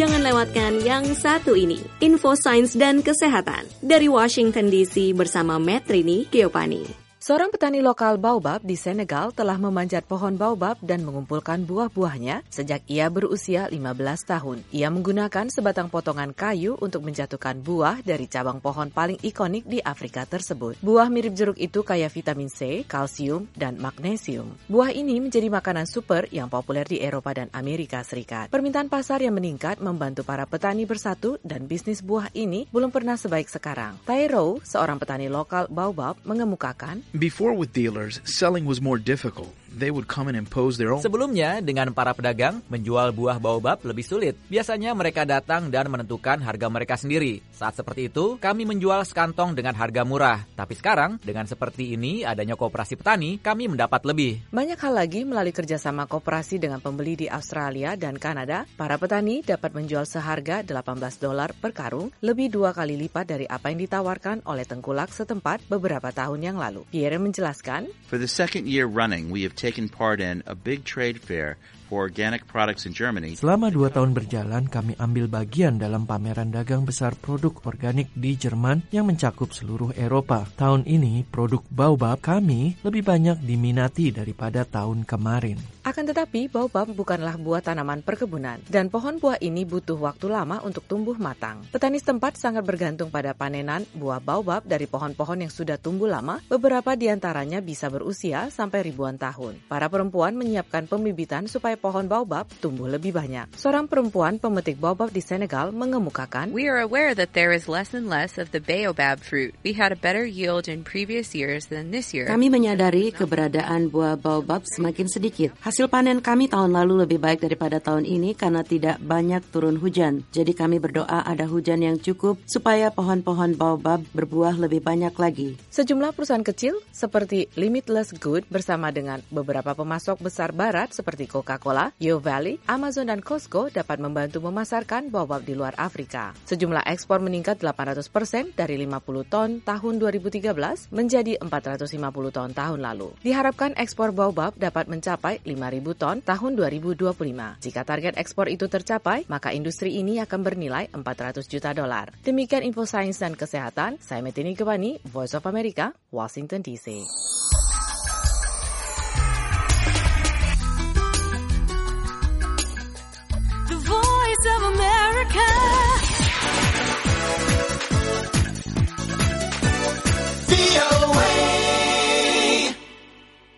Jangan lewatkan yang satu ini, info sains dan kesehatan. Dari Washington DC bersama Matt Rini Geopani. Seorang petani lokal baobab di Senegal telah memanjat pohon baobab dan mengumpulkan buah-buahnya sejak ia berusia 15 tahun. Ia menggunakan sebatang potongan kayu untuk menjatuhkan buah dari cabang pohon paling ikonik di Afrika tersebut. Buah mirip jeruk itu kaya vitamin C, kalsium, dan magnesium. Buah ini menjadi makanan super yang populer di Eropa dan Amerika Serikat. Permintaan pasar yang meningkat membantu para petani bersatu dan bisnis buah ini belum pernah sebaik sekarang. Tairo, seorang petani lokal baobab, mengemukakan, Before with dealers, selling was more difficult. They would come and impose their own. Sebelumnya, dengan para pedagang, menjual buah baobab lebih sulit. Biasanya mereka datang dan menentukan harga mereka sendiri. Saat seperti itu, kami menjual sekantong dengan harga murah. Tapi sekarang, dengan seperti ini, adanya koperasi petani, kami mendapat lebih. Banyak hal lagi melalui kerjasama koperasi dengan pembeli di Australia dan Kanada, para petani dapat menjual seharga $18 per karung, lebih 2 kali lipat dari apa yang ditawarkan oleh tengkulak setempat beberapa tahun yang lalu. Pierre menjelaskan, For the second year running, we have taken part in a big trade fair for organic products in Germany. Selama 2 tahun berjalan, kami ambil bagian dalam pameran dagang besar produk organik di Jerman yang mencakup seluruh Eropa. Tahun ini, produk baobab kami lebih banyak diminati daripada tahun kemarin. Akan tetapi, baobab bukanlah buah tanaman perkebunan, dan pohon buah ini butuh waktu lama untuk tumbuh matang. Petani setempat sangat bergantung pada panenan buah baobab dari pohon-pohon yang sudah tumbuh lama, beberapa di antaranya bisa berusia sampai ribuan tahun. Para perempuan menyiapkan pembibitan supaya pohon baobab tumbuh lebih banyak. Seorang perempuan pemetik baobab di Senegal mengemukakan, We are aware that there is less and less of the baobab fruit. We had a better yield in previous years than this year. Kami menyadari keberadaan buah baobab semakin sedikit. Hasil panen kami tahun lalu lebih baik daripada tahun ini karena tidak banyak turun hujan. Jadi kami berdoa ada hujan yang cukup supaya pohon-pohon baobab berbuah lebih banyak lagi. Sejumlah perusahaan kecil seperti Limitless Good bersama dengan beberapa pemasok besar barat seperti Coca-Cola, Yo Valley, Amazon, dan Costco dapat membantu memasarkan baobab di luar Afrika. Sejumlah ekspor meningkat 800% dari 50 ton tahun 2013 menjadi 450 ton tahun lalu. Diharapkan ekspor baobab dapat mencapai 5.000 ton tahun 2025. Jika target ekspor itu tercapai, maka industri ini akan bernilai $400 juta. Demikian info sains dan kesehatan, saya Metini Kebani, Voice of America, Washington DC. The Voice of America.